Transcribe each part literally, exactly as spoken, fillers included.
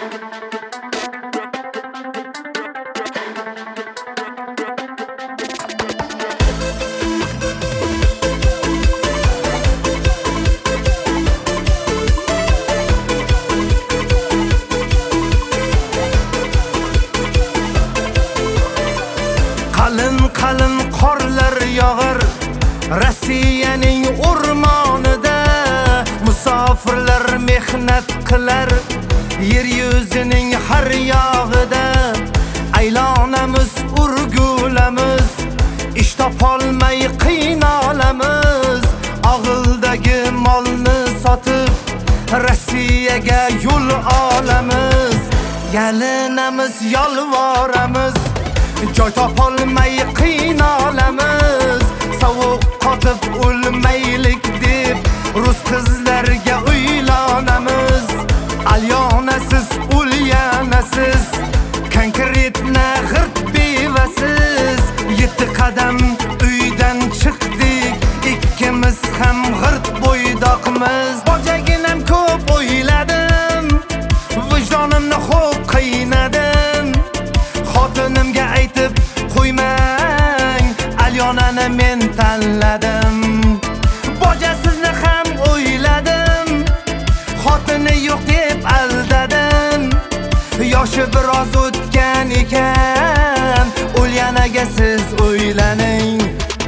Qalin qalin qorlar yog'ar Rossiyaning o'rmonida, musofirlar mehnat qilar yer yuzining har yog'ida. Aylanamiz, urgulamiz, ish topolmay qiynalamiz. Og'ildagi molni sotib Rossiyaga yo'l olamiz. Yalinamiz, yolvoramiz, joy topolmay qiynalamiz. Sovuq qotib o'lmaylik deb rus qizlarga uylanamiz. Alyonasiz, o'lyanasiz, konkretna g'irt bevasiz. Yetti qadam uydan chiqdik, ikkimiz ham g'irt bo'ydoqmiz. Bojaginam ko'p o'yladim, vijdonimni xo'p qiynadim. Xotinimga aytib qo'ymang, Alyonani men tanladim. Bojasizni ham o'yladim, xotini yo'q deb aldadim. Yoshi biroz o'tgan ekan, o'lyanaga siz o'ylaning.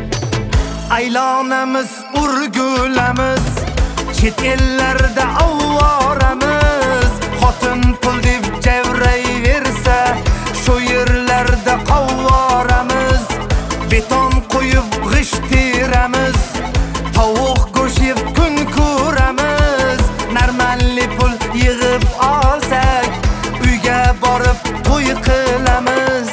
Aylanamiz, urgulamiz, chet ellarda avvoramiz. Xotin pul deb javrayversa, shu yerlarda qovvoramiz. Beton qo'yib g'isht teramiz, tovuq go'sht yeb kun ko'ramiz. Normalli pul yig'ib olsak, uyga borib to'y qilamiz.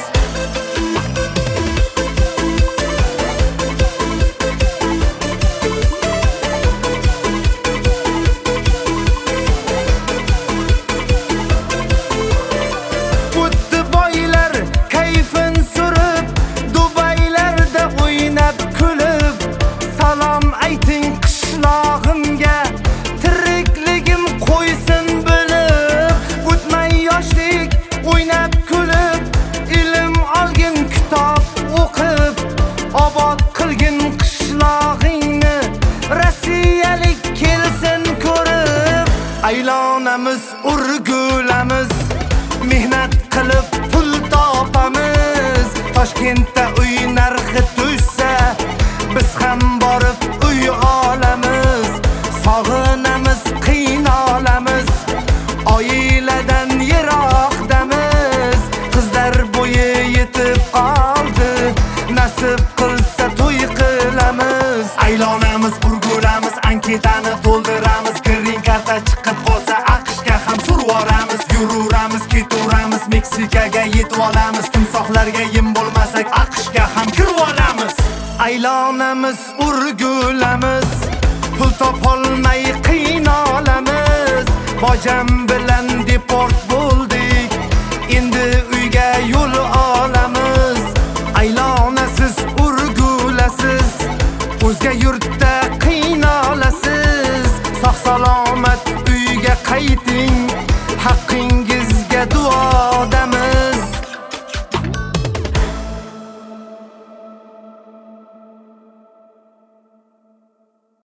O'tdi boylar kayfin surib, Dubaylarda o'ynab kulib. Salom ayting qishlog'imga, tirikligim qo'ysin bilib. O'tmay yoshlik o'ynab kulib, ilm olgin, kitob o'qib. Obod qilgin qishlog'ingni, rossiyalik kelsin ko'rib. Aylanamiz, urgulamiz, mehnat qilib pul topamiz. Toshkentda uy narxi tushsa, biz ham borib uy olamiz. Sog'inamiz, qiynalamiz, oiladan yiroqdamiz. Qizlar bo'yi yetib qoldi, nasib qilsa to'y qilamiz. Aylanamiz, urgulamiz, anketani to'ldiramiz. Green karta chiqib qolsa, AQShga ham survoramiz. Yururamiz, ketaveramiz, Meksikaga yetib olamiz. Timsohlarga yem bo'lmasak, AQShga ham kirib olamiz. Aylanamiz, urgulamiz, pul topolmay qiynalamiz. Bojam bilan deport bo'ldik, endi uyga yo'l olamiz. Aylanasiz, urgulasiz, o'zga yurtda qiynalasiz. Sog' salomat